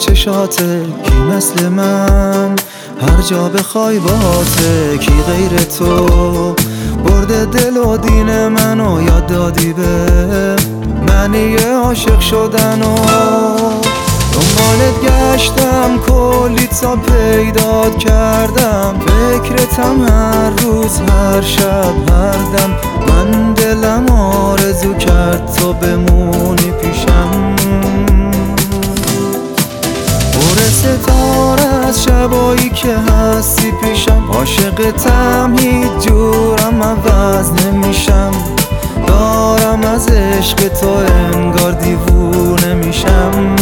چشاته کی مثل من، هر جا بخوای باته کی غیر تو. برده دل و دین منو یاد دادی به معنی عاشق شدن و دنبالت گشتم کلی تا پیدات کردم. فکرتم هر روز هر شب هر دم، من دلم آرزو کرد تو بمونی پیشم. پر ستاره از شبایی که هستی پیشم، عاشقتم هیچ جورم عوض نمیشم. دارم از عشق تو انگار دیوونه میشم.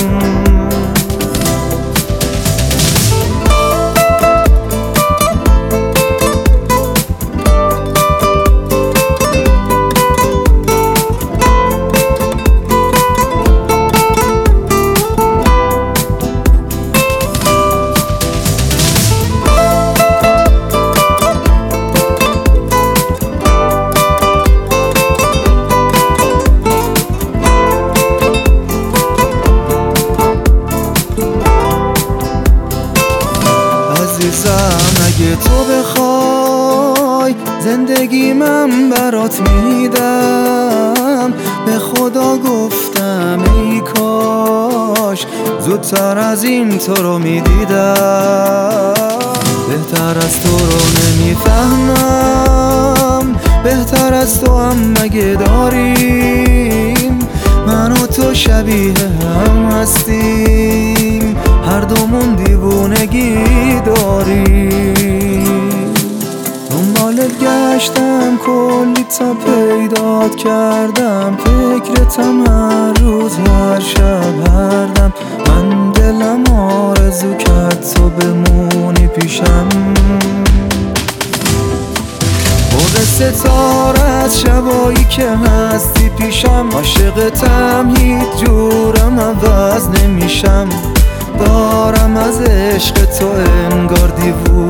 اگه تو بخوای زندگی من برات میدم. به خدا گفتم ای کاش زودتر از این تو رو میدیدم. بهتر از تو رو نمیفهمم، بهتر از تو هم مگه داریم. من و تو شبیه هم هستیم، هر دومون دیوونگی داریم. دنبالت گشتم کلی تا پیدات کردم. فکرتم هر روز هر شب هر دم، من دلم آرزو کرد تو بمونی پیشم. پر ستاره از شبایی که هستی پیشم، عاشقتم هیچ جورم عوض نمیشم. دارم از عشق تو انگار دیوونه